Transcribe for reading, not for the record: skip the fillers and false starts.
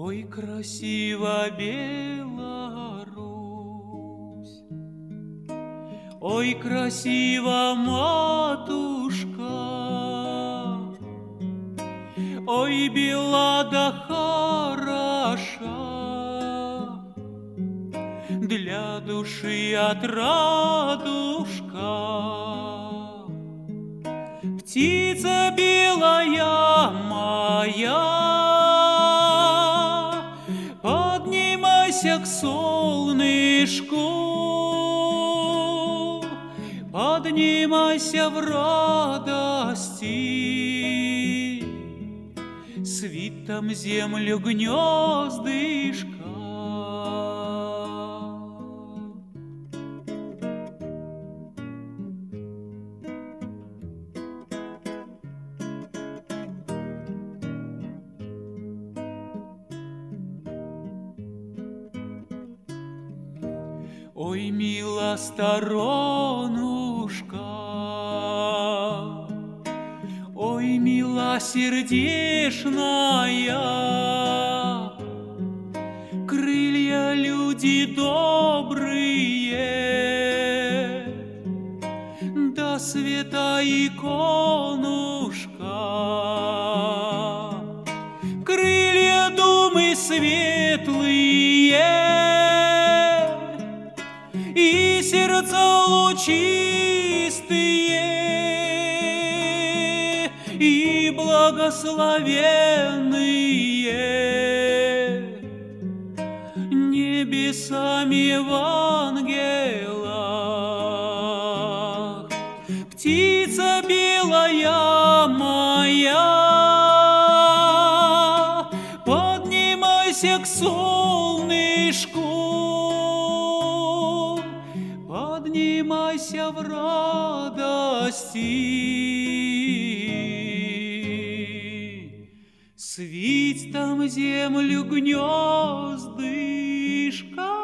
Ой, красива Беларусь, ой, красива матушка, ой, бела да хороша, для души отрадушка. Птица белая моя, поднимайся к солнышку, поднимайся в радости, свит там землю гнездышко. Ой, мила сторонушка, ой, милосердечная, крылья люди добрые, до света иконушка, крылья думы светлые, и сердца лучистые, и благословенные небесами в ангелах. Птица белая моя, поднимайся к солнышку, поднимайся в радости, свить там землю гнездышко.